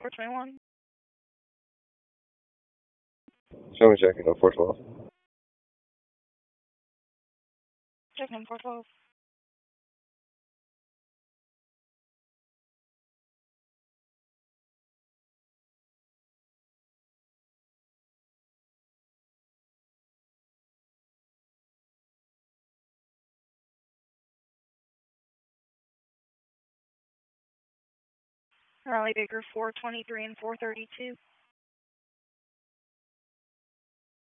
421. Show me checking on 412. Checking 412. Raleigh Baker 423 and 432.